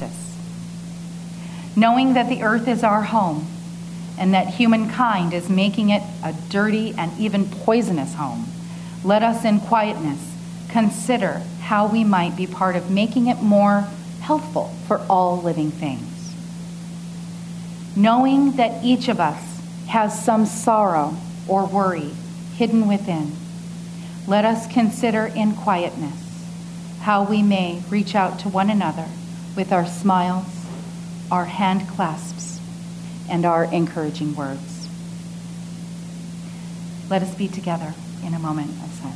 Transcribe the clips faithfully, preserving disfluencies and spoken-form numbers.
justice. Knowing that the earth is our home and that humankind is making it a dirty and even poisonous home, let us in quietness consider how we might be part of making it more healthful for all living things. Knowing that each of us has some sorrow or worry hidden within, let us consider in quietness how we may reach out to one another with our smiles, our hand clasps, and our encouraging words. Let us be together in a moment of silence.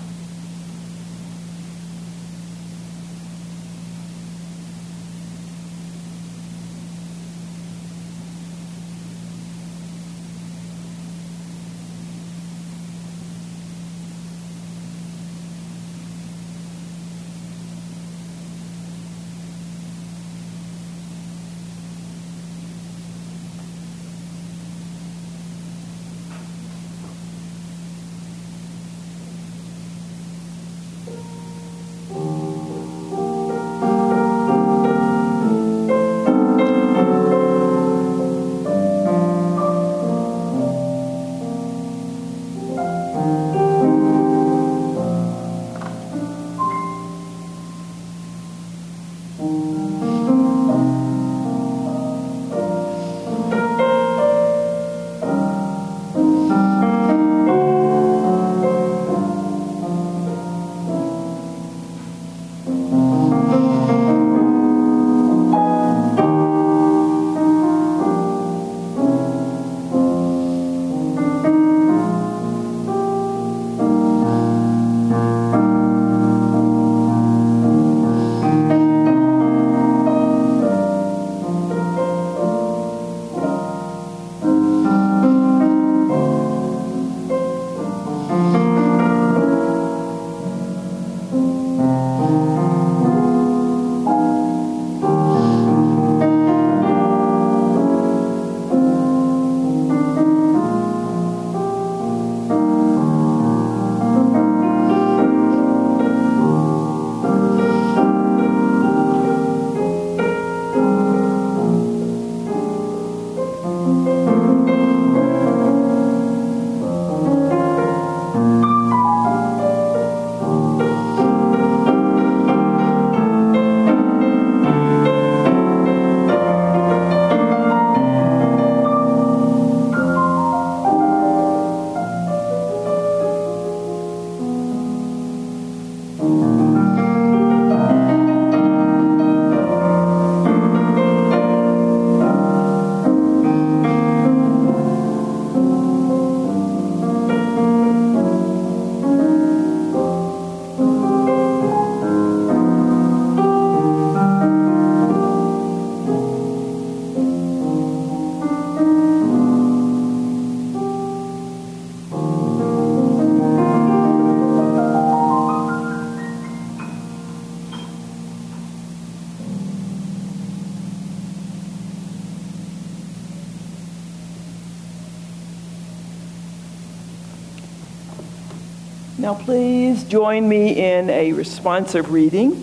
Now please join me in a responsive reading.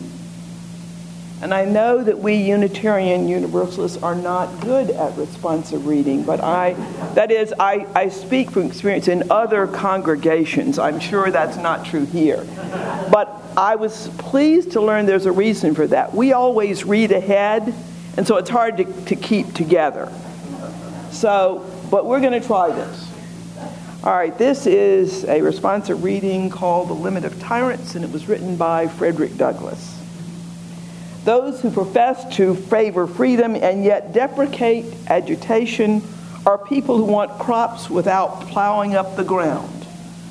And I know that we Unitarian Universalists are not good at responsive reading, but I, that is, I, I speak from experience in other congregations. I'm sure that's not true here. But I was pleased to learn there's a reason for that. We always read ahead, and so it's hard to, to keep together. So, but we're going to try this. All right, this is a responsive reading called The Limit of Tyrants, and it was written by Frederick Douglass. Those who profess to favor freedom and yet deprecate agitation are people who want crops without plowing up the ground.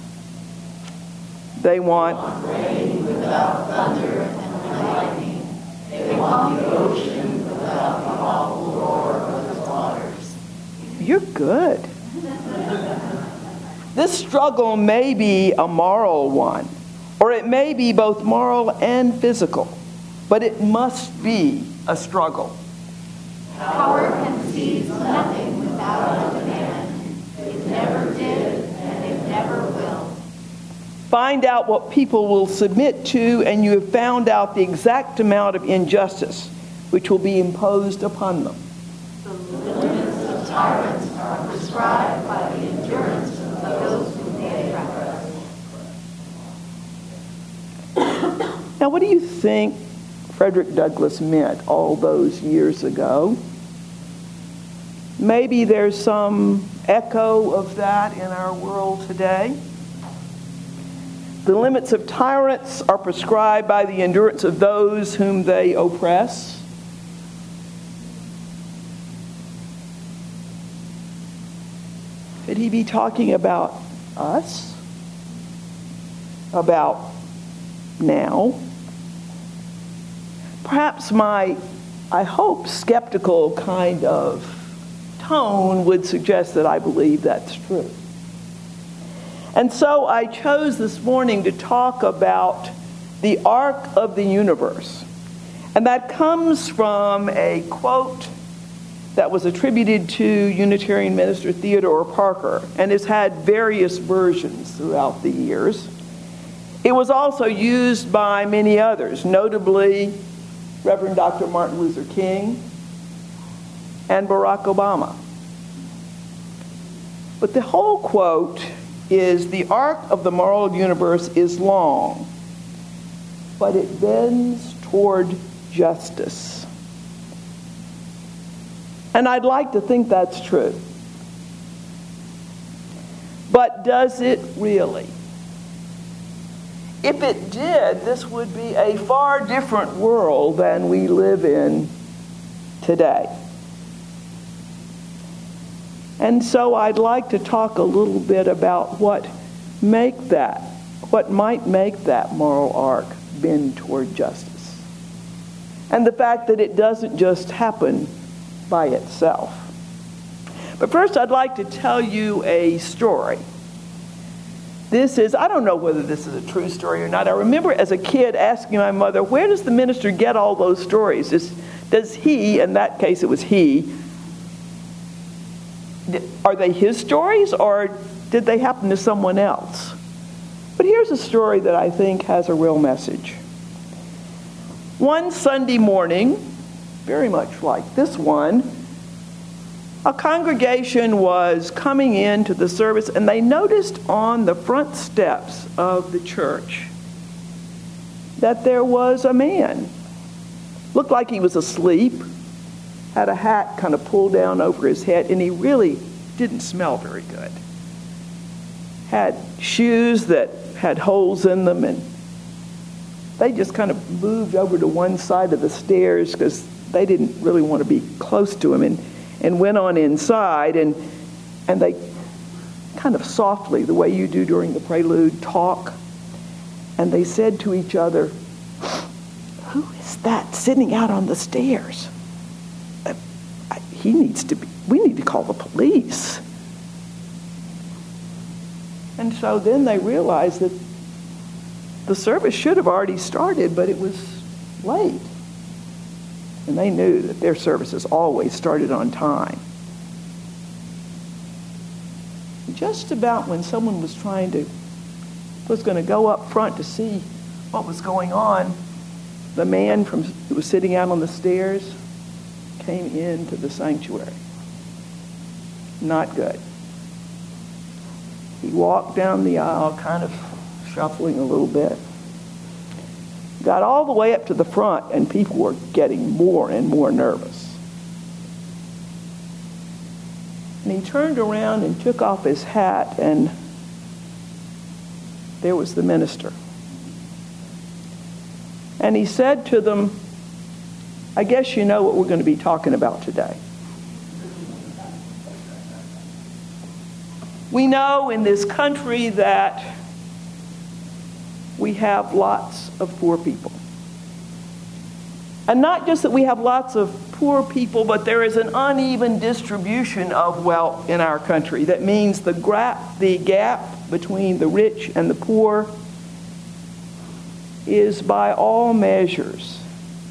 They want rain without thunder and lightning. They want the ocean without the awful roar of its waters. You're good. This struggle may be a moral one, or it may be both moral and physical, but it must be a struggle. Power conceives nothing without a demand. It never did, and it never will. Find out what people will submit to, and you have found out the exact amount of injustice which will be imposed upon them. The limits of tyrants are prescribed by the endurance of those whom they oppress. Now, what do you think Frederick Douglass meant all those years ago? Maybe there's some echo of that in our world today. The limits of tyrants are prescribed by the endurance of those whom they oppress. Could he be talking about us? About now? Perhaps my, I hope, skeptical kind of tone would suggest that I believe that's true. And so I chose this morning to talk about the arc of the universe. And that comes from a quote that was attributed to Unitarian minister Theodore Parker and has had various versions throughout the years. It was also used by many others, notably Reverend Doctor Martin Luther King and Barack Obama. But the whole quote is, the arc of the moral universe is long, but it bends toward justice. And I'd like to think that's true. But does it really? If it did, this would be a far different world than we live in today. And so I'd like to talk a little bit about what make that, what might make that moral arc bend toward justice. And the fact that it doesn't just happen by itself. But first I'd like to tell you a story. This is, I don't know whether this is a true story or not. I remember as a kid asking my mother, where does the minister get all those stories? Does, does he, in that case it was he, are they his stories or did they happen to someone else? But here's a story that I think has a real message. One Sunday morning, very much like this one, a congregation was coming into the service and they noticed on the front steps of the church that there was a man. Looked like he was asleep, had a hat kind of pulled down over his head, and he really didn't smell very good. Had shoes that had holes in them, and they just kind of moved over to one side of the stairs because they didn't really want to be close to him, and, and went on inside, and and they kind of softly, the way you do during the prelude, talk, and they said to each other, "Who is that sitting out on the stairs? Uh, I, he needs to be, we need to call the police." And so then they realized that the service should have already started, but it was late. And they knew that their services always started on time. Just about when someone was trying to, was going to go up front to see what was going on, the man from who was sitting out on the stairs came into the sanctuary. Not good. He walked down the aisle, kind of shuffling a little bit. Got all the way up to the front, and people were getting more and more nervous. And he turned around and took off his hat, and there was the minister. And he said to them, "I guess you know what we're going to be talking about today. We know in this country that we have lots of poor people. And not just that we have lots of poor people, but there is an uneven distribution of wealth in our country. That means the gap, the gap between the rich and the poor is by all measures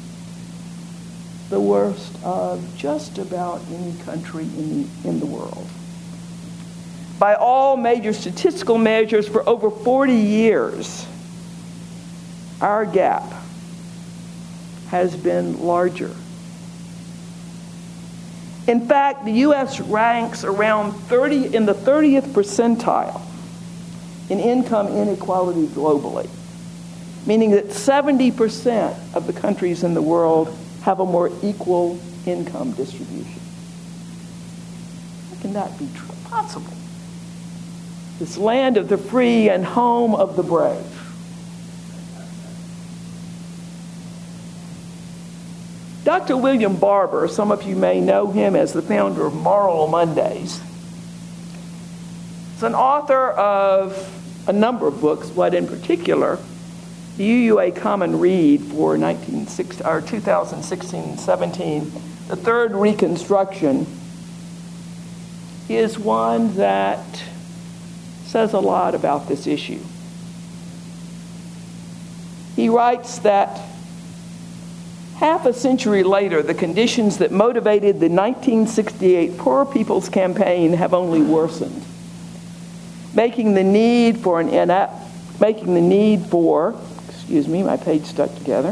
the worst of just about any country in the, in the world. By all major statistical measures, for over forty years, our gap has been larger In fact, the U S ranks around thirty in the thirtieth percentile in income inequality globally, meaning that seventy percent of the countries in the world have a more equal income distribution. How can that be true? Possible? This land of the free and home of the brave. Doctor William Barber, some of you may know him as the founder of Moral Mondays, is an author of a number of books, but in particular, the U U A Common Read for nineteen sixty, or two thousand sixteen seventeen, The Third Reconstruction, is one that says a lot about this issue. He writes that half a century later, the conditions that motivated the nineteen sixty-eight Poor People's Campaign have only worsened, making the need for an ina- making the need for, excuse me, my page stuck together,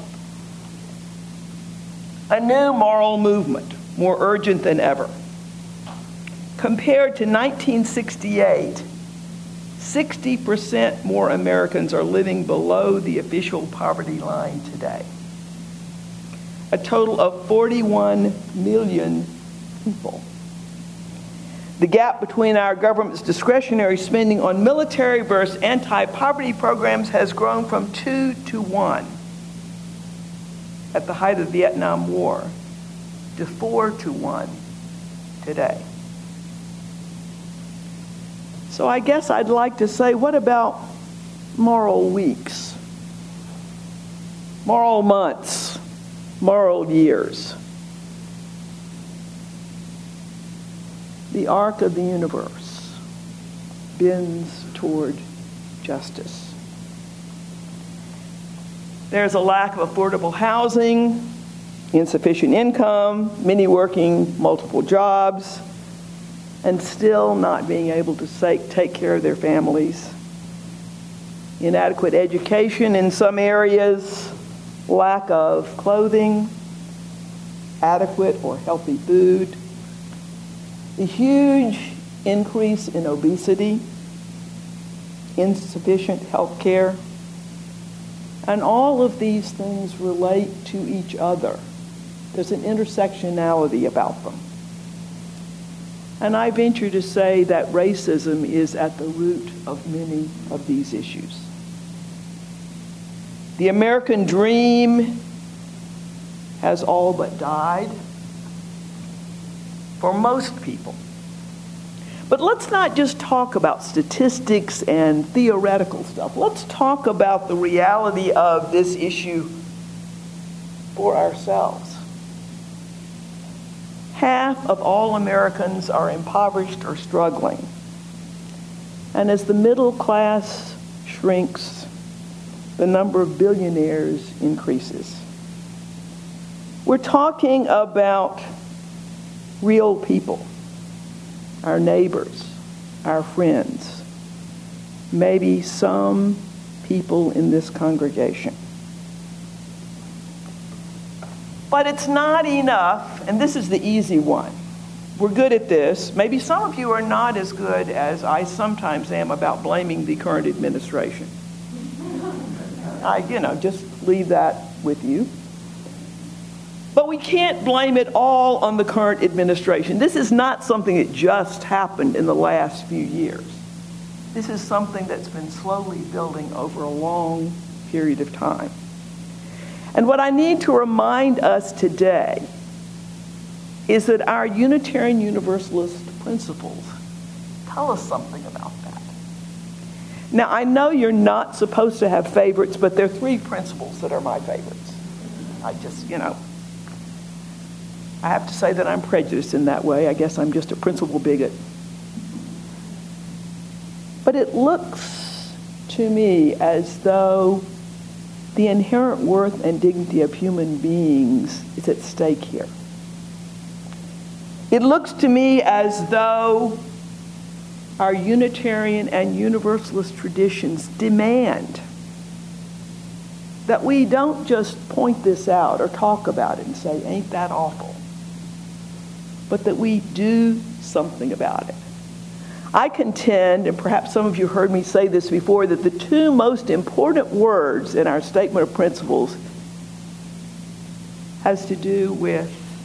a new moral movement more urgent than ever. Compared to nineteen sixty-eight, sixty percent more Americans are living below the official poverty line today. A total of forty-one million people. The gap between our government's discretionary spending on military versus anti-poverty programs has grown from two to one at the height of the Vietnam War to four to one today. So I guess I'd like to say, what about moral weeks, moral months, moral years? The arc of the universe bends toward justice. There's a lack of affordable housing, insufficient income, many working multiple jobs, and still not being able to take care of their families. Inadequate education in some areas, lack of clothing, adequate or healthy food, the huge increase in obesity, insufficient health care, and all of these things relate to each other. There's an intersectionality about them. And I venture to say that racism is at the root of many of these issues. The American dream has all but died for most people. But let's not just talk about statistics and theoretical stuff. Let's talk about the reality of this issue for ourselves. Half of all Americans are impoverished or struggling. And as the middle class shrinks, the number of billionaires increases. We're talking about real people, our neighbors, our friends, maybe some people in this congregation. But it's not enough, and this is the easy one. We're good at this. Maybe some of you are not as good as I sometimes am about blaming the current administration. I, you know, just leave that with you. But we can't blame it all on the current administration. This is not something that just happened in the last few years. This is something that's been slowly building over a long period of time. And what I need to remind us today is that our Unitarian Universalist principles tell us something about that. Now, I know you're not supposed to have favorites, but there are three principles that are my favorites. I just, you know, I have to say that I'm prejudiced in that way. I guess I'm just a principle bigot. But it looks to me as though the inherent worth and dignity of human beings is at stake here. It looks to me as though our Unitarian and Universalist traditions demand that we don't just point this out or talk about it and say, ain't that awful? but that we do something about it. I contend, and perhaps some of you heard me say this before, that the two most important words in our statement of principles has to do with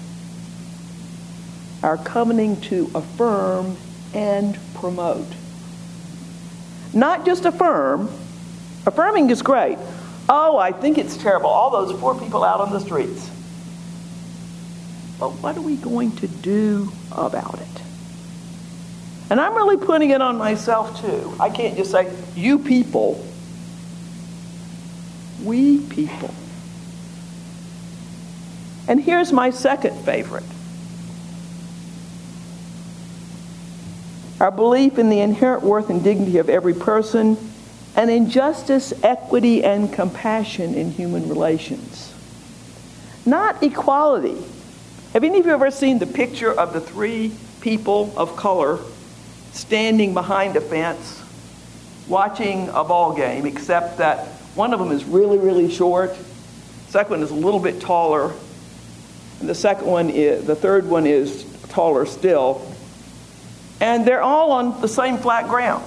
our coming to affirm and promote. Not just affirm. Affirming is great. Oh, I think it's terrible, all those poor people out on the streets. But what are we going to do about it? And I'm really putting it on myself too. I can't just say, you people. We people. And here's my second favorite. Our belief in the inherent worth and dignity of every person, and in justice, equity, and compassion in human relations. Not equality. Have any of you ever seen the picture of the three people of color standing behind a fence watching a ball game, except that one of them is really, really short, the second one is a little bit taller, and the second one is, the third one is taller still, and they're all on the same flat ground.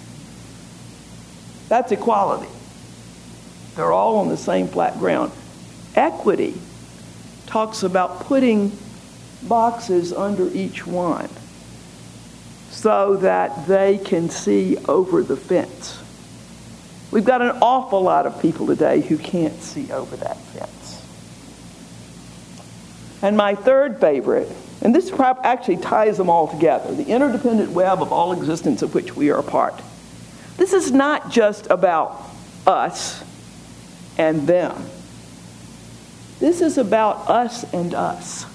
That's equality. They're all on the same flat ground. Equity talks about putting boxes under each one so that they can see over the fence. We've got an awful lot of people today who can't see over that fence. And my third favorite, and this actually ties them all together, the interdependent web of all existence of which we are a part. This is not just about us and them. This is about us and us.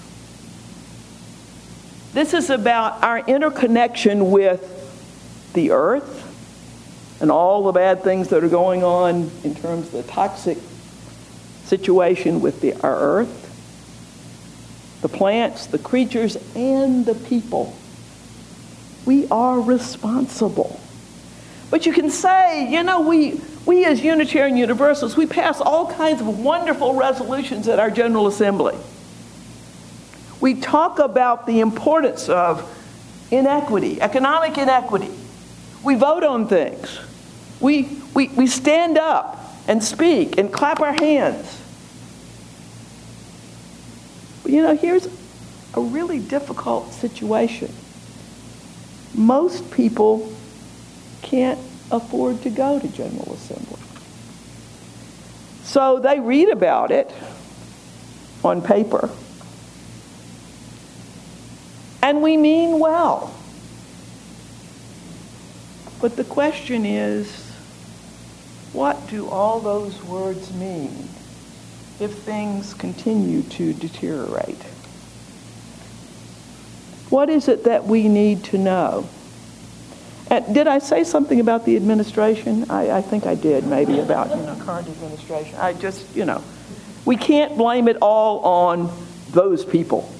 This is about our interconnection with the earth and all the bad things that are going on in terms of the toxic situation with the, our earth, the plants, the creatures, and the people. We are responsible. But you can say, you know, we, we as Unitarian Universalists, we pass all kinds of wonderful resolutions at our General Assembly. We talk about the importance of inequity, economic inequity. We vote on things. We, we, we stand up and speak and clap our hands. But you know, here's a really difficult situation. Most people can't afford to go to General Assembly. So they read about it on paper. And we mean well. But the question is, what do all those words mean if things continue to deteriorate? What is it that we need to know? And did I say something about the administration? I, I think I did, maybe, about, you know, current administration. I just, you know, we can't blame it all on those people.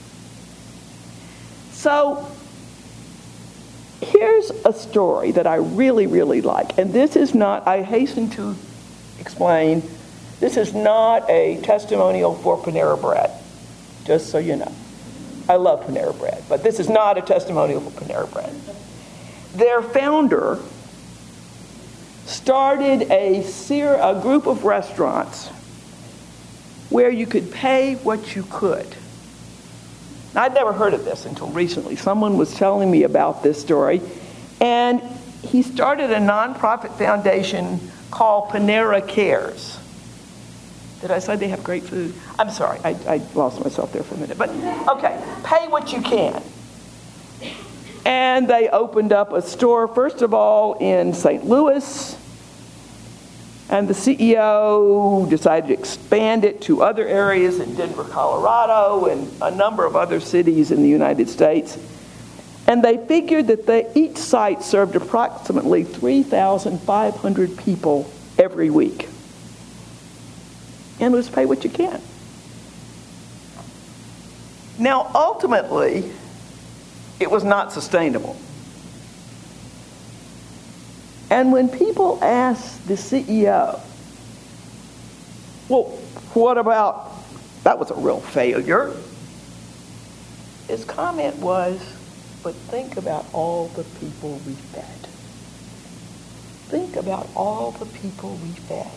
So here's a story that I really, really like. And this is not, I hasten to explain, this is not a testimonial for Panera Bread, just so you know. I love Panera Bread, but this is not a testimonial for Panera Bread. Their founder started a, ser- a group of restaurants where you could pay what you could. Now, I'd never heard of this until recently. Someone was telling me about this story. And he started a nonprofit foundation called Panera Cares. Did I say they have great food? I'm sorry, I, I lost myself there for a minute. But, okay, pay what you can. And they opened up a store, first of all, in Saint Louis. And the C E O decided to expand it to other areas in Denver, Colorado, and a number of other cities in the United States. And they figured that they, each site served approximately three thousand five hundred people every week. And it was pay what you can. Now, ultimately, it was not sustainable. And when people asked the C E O, well, what about, that was a real failure. his comment was, but think about all the people we fed. Think about all the people we fed.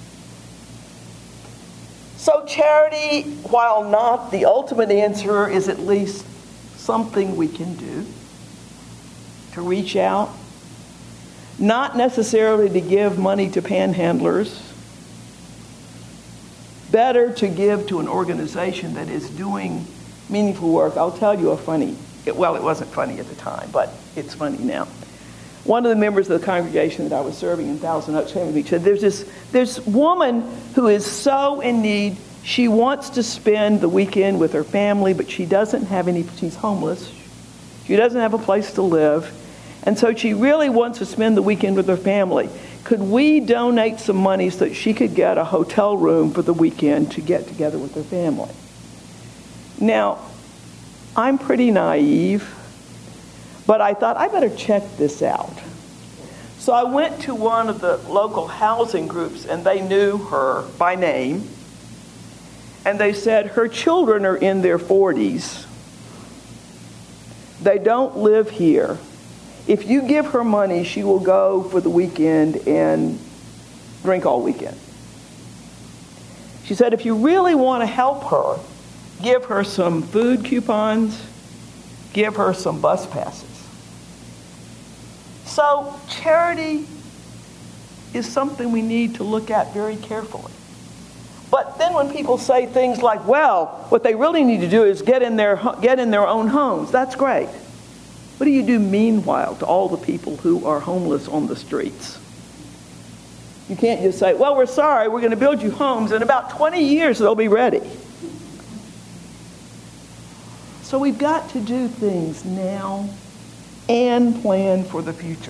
So charity, while not the ultimate answer, is at least something we can do to reach out. Not necessarily to give money to panhandlers. Better to give to an organization that is doing meaningful work. I'll tell you a funny, it, well, it wasn't funny at the time, but it's funny now. One of the members of the congregation that I was serving in Thousand Oaks, Haven Beach, said, there's this, this woman who is so in need. She wants to spend the weekend with her family, but she doesn't have any, she's homeless. She doesn't have a place to live. And so she really wants to spend the weekend with her family. Could we donate some money so that she could get a hotel room for the weekend to get together with her family? Now, I'm pretty naive, but I thought I better check this out. So I went to one of the local housing groups, and they knew her by name. And they said her children are in their forties. They don't live here. If you give her money, she will go for the weekend and drink all weekend. She said, if you really want to help her, give her some food coupons, give her some bus passes. So charity is something we need to look at very carefully. But then when people say things like, well, what they really need to do is get in their, get in their own homes, that's great. What do you do meanwhile to all the people who are homeless on the streets? You can't just say, well, we're sorry, we're going to build you homes. In about twenty years, they'll be ready. So we've got to do things now and plan for the future.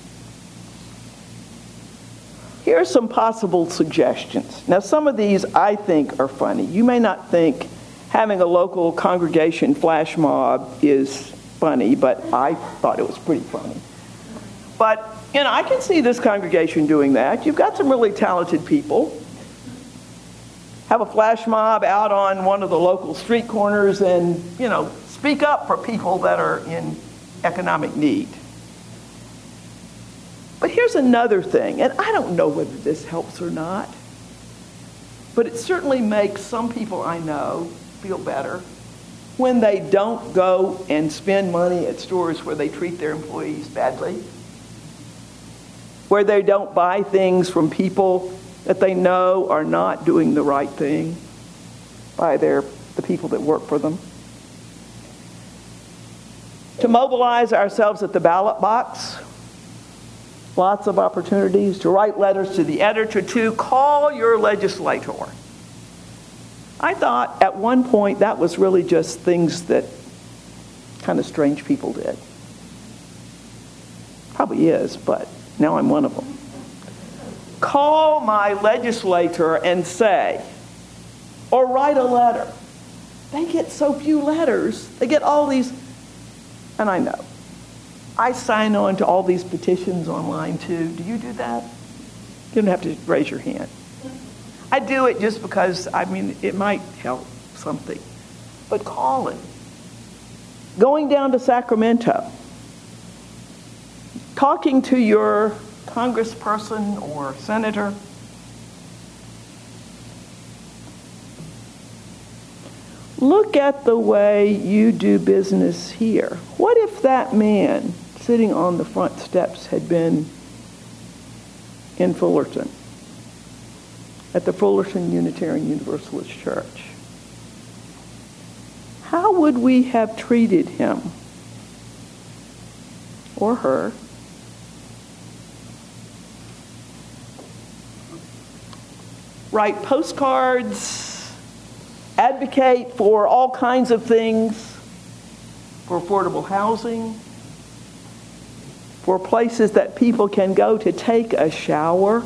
Here are some possible suggestions. Now, some of these I think are funny. You may not think having a local congregation flash mob is funny, but I thought it was pretty funny. But, you know, I can see this congregation doing that. You've got some really talented people. Have a flash mob out on one of the local street corners and, you know, speak up for people that are in economic need. But here's another thing, and I don't know whether this helps or not, but it certainly makes some people I know feel better when they don't go and spend money at stores where they treat their employees badly, where they don't buy things from people that they know are not doing the right thing by their, the people that work for them. To mobilize ourselves at the ballot box. Lots of opportunities. To write letters to the editor. To call your legislator. I thought at one point that was really just things that kind of strange people did. Probably is, but now I'm one of them. Call my legislator and say, or write a letter. They get so few letters. They get all these, and I know. I sign on to all these petitions online too. Do you do that? You don't have to raise your hand. I do it just because, I mean, it might help something. But calling. Going down to Sacramento. Talking to your congressperson or senator. Look at the way you do business here. What if that man sitting on the front steps had been in Fullerton, at the Fullerton Unitarian Universalist Church? How would we have treated him or her? Write postcards, advocate for all kinds of things, for affordable housing, for places that people can go to take a shower.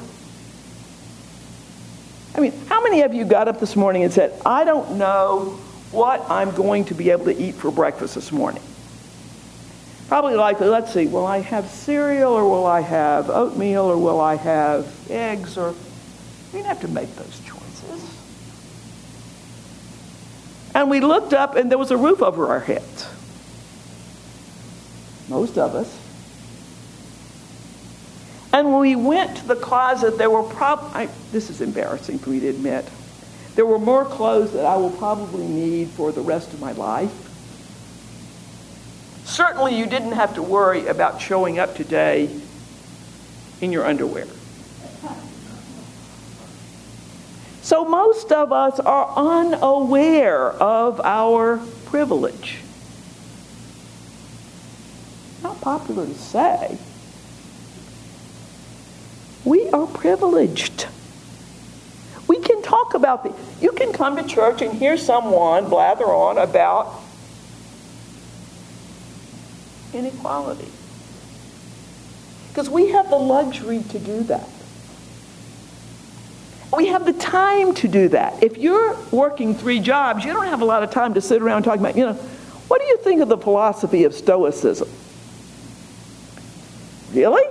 I mean, how many of you got up this morning and said, I don't know what I'm going to be able to eat for breakfast this morning? Probably likely, let's see, will I have cereal or will I have oatmeal or will I have eggs? Or you don't have to make those choices. And And we looked up and there was a roof over our heads. Most of us. And when we went to the closet, there were probably, this is embarrassing for me to admit, there were more clothes that I will probably need for the rest of my life. Certainly you didn't have to worry about showing up today in your underwear. So most of us are unaware of our privilege. Not popular to say. We are privileged. We can talk about the, you can come to church and hear someone blather on about inequality. Because we have the luxury to do that. We have the time to do that. If you're working three jobs, you don't have a lot of time to sit around talking about, you know, what do you think of the philosophy of Stoicism? Really?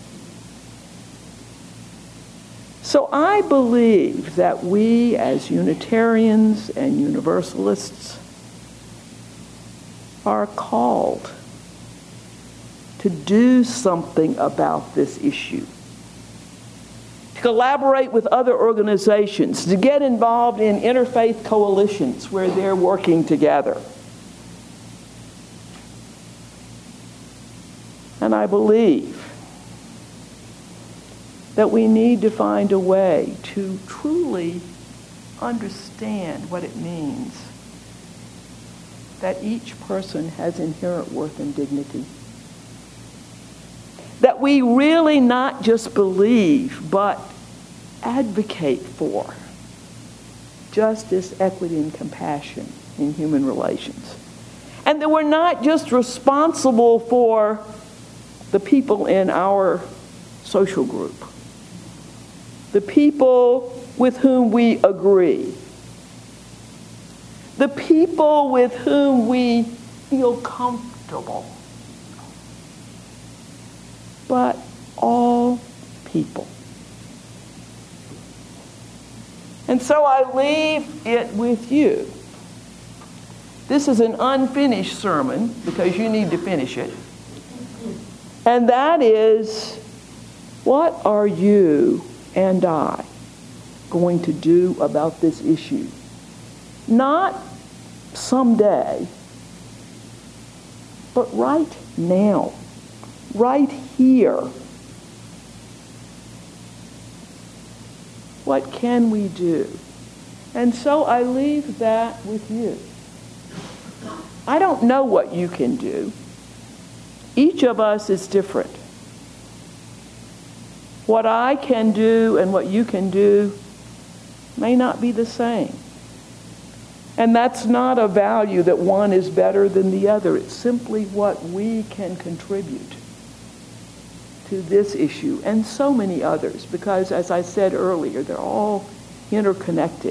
So I believe that we as Unitarians and Universalists are called to do something about this issue, to collaborate with other organizations, to get involved in interfaith coalitions where they're working together. And I believe that we need to find a way to truly understand what it means that each person has inherent worth and dignity. That we really not just believe, but advocate for justice, equity, and compassion in human relations. And that we're not just responsible for the people in our social group, the people with whom we agree, the people with whom we feel comfortable, but all people. And so I leave it with you. This is an unfinished sermon because you need to finish it. And that is, what are you and I going to do about this issue? Not someday, but right now, right here. What can we do? And so I leave that with you. I don't know what you can do. Each of us is different. What I can do and what you can do may not be the same. And that's not a value that one is better than the other. It's simply what we can contribute to this issue and so many others, because as I said earlier, they're all interconnected.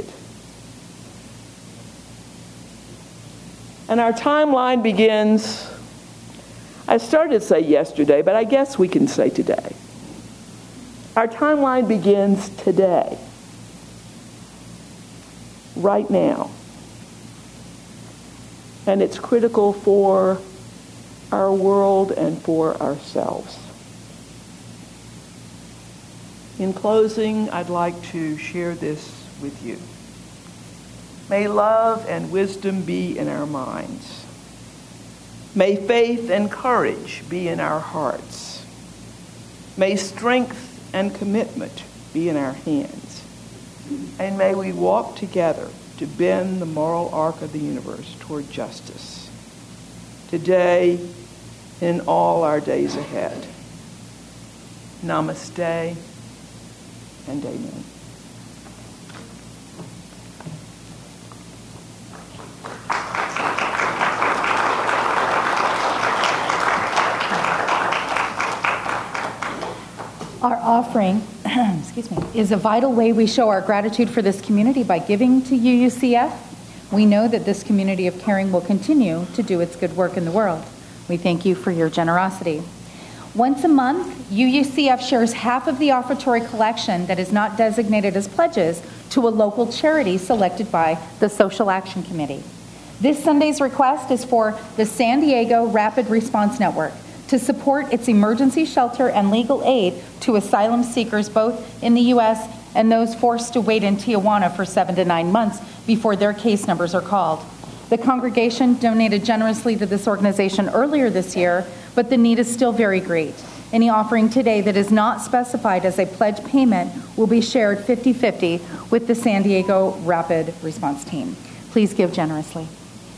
And our timeline begins, I started to say yesterday, but I guess we can say today. Our timeline begins today, right now. And it's critical for our world and for ourselves. In closing, I'd like to share this with you. May love and wisdom be in our minds. May faith and courage be in our hearts. May strength and commitment be in our hands. And may we walk together to bend the moral arc of the universe toward justice, today and in all our days ahead. Namaste and amen. Our offering, excuse me, is a vital way we show our gratitude for this community by giving to U U C F. We know that this community of caring will continue to do its good work in the world. We thank you for your generosity. Once a month, U U C F shares half of the offertory collection that is not designated as pledges to a local charity selected by the Social Action Committee. This Sunday's request is for the San Diego Rapid Response Network to support its emergency shelter and legal aid to asylum seekers both in the U S and those forced to wait in Tijuana for seven to nine months before their case numbers are called. The congregation donated generously to this organization earlier this year, but the need is still very great. Any offering today that is not specified as a pledge payment will be shared fifty-fifty with the San Diego Rapid Response Team. Please give generously.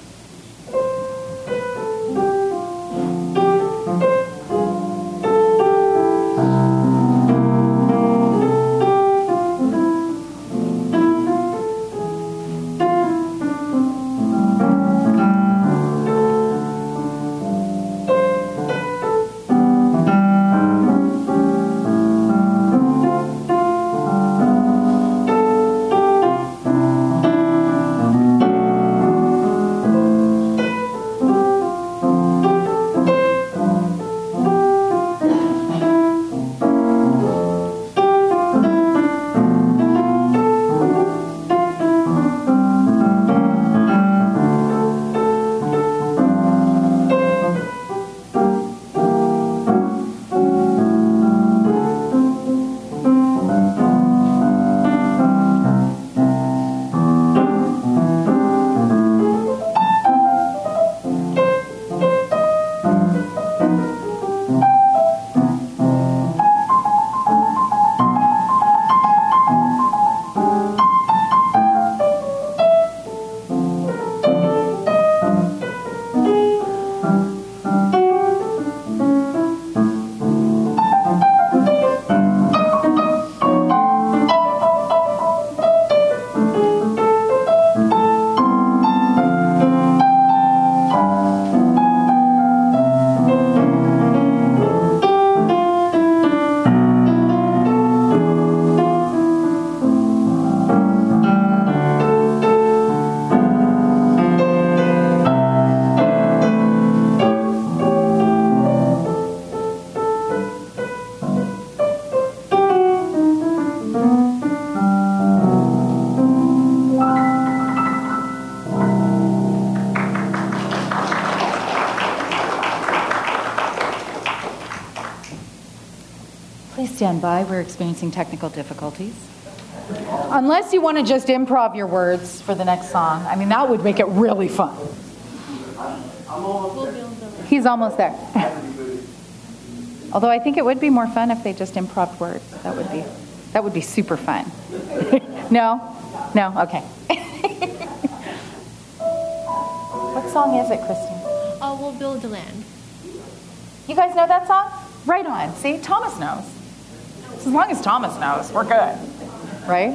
Please stand by. We're experiencing technical difficulties. Unless you want to just improv your words for the next song. I mean, that would make it really fun. He's almost there. Although I think it would be more fun if they just improv words. That would be that would be super fun. No? No? Okay. What song is it, Christine? Oh, We'll Build the Land. You guys know that song? Right on. See, Thomas knows. As long as Thomas knows, we're good. Right?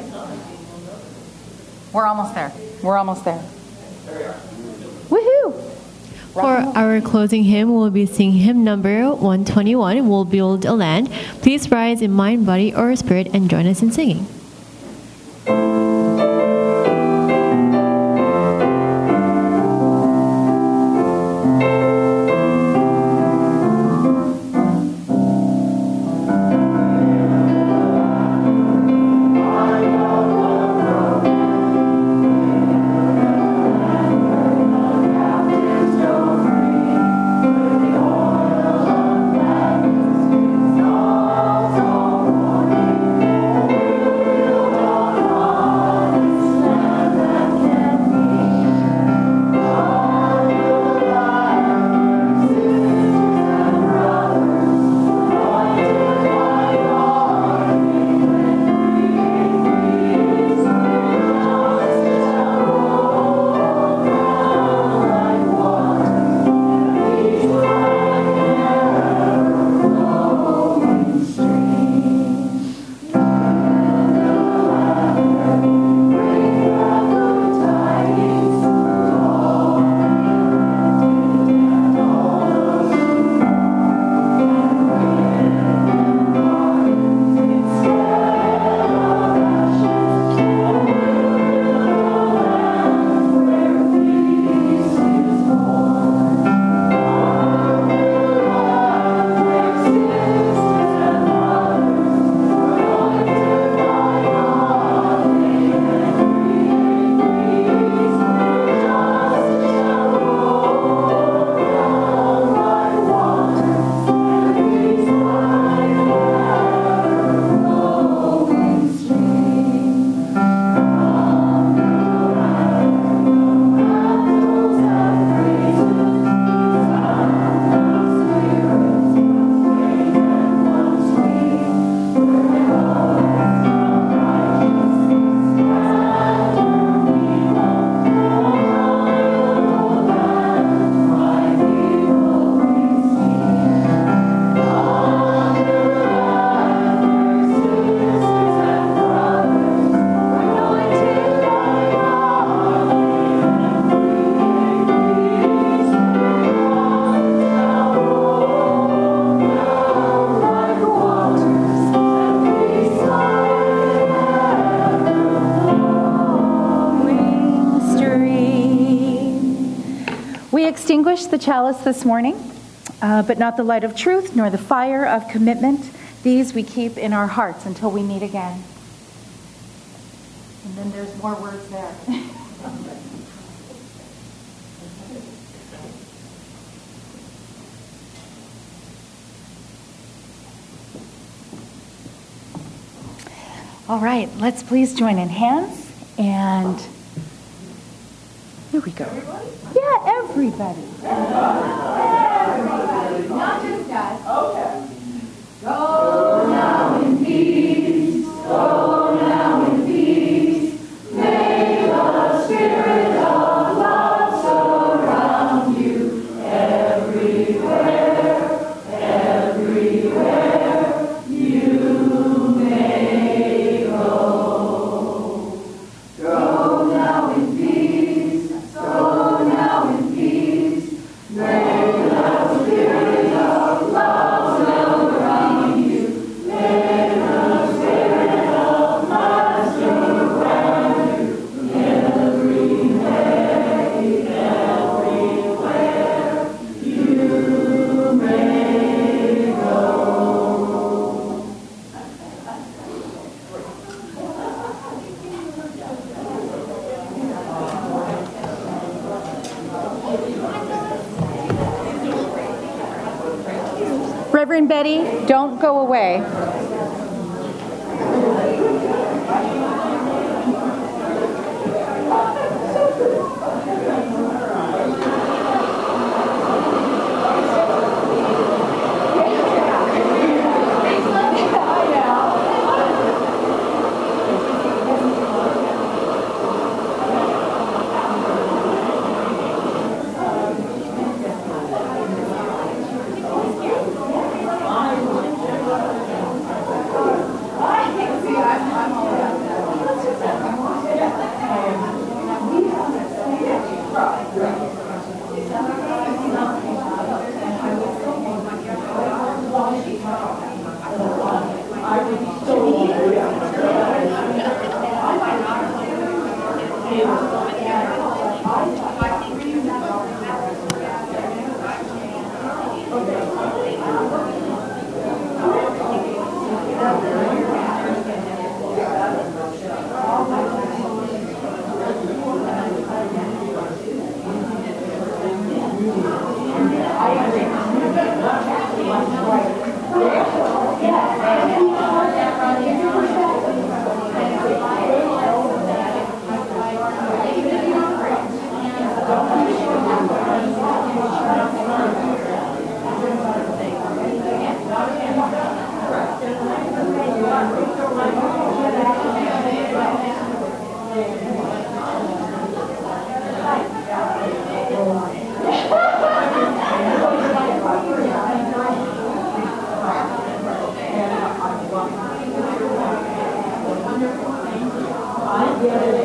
We're almost there. We're almost there. Woohoo! For our closing hymn, we'll be singing hymn number one twenty-one, We'll Build a Land. Please rise in mind, body, or spirit and join us in singing. Thank you. extinguish the chalice this morning, uh, but not the light of truth, nor the fire of commitment. These we keep in our hearts until we meet again. And then there's more words there. All right, let's please join in hands, and here we go. Everybody? Yeah, everybody. Everybody, not just us. Okay. Go now in peace, go now in peace. May the spirit of love surround you everywhere, everywhere you may go. Go now in peace, go now in peace. May the spirit of love surround you. May the spirit of love surround you. Everywhere, everywhere you may go. Reverend Betty, don't go away. Yeah.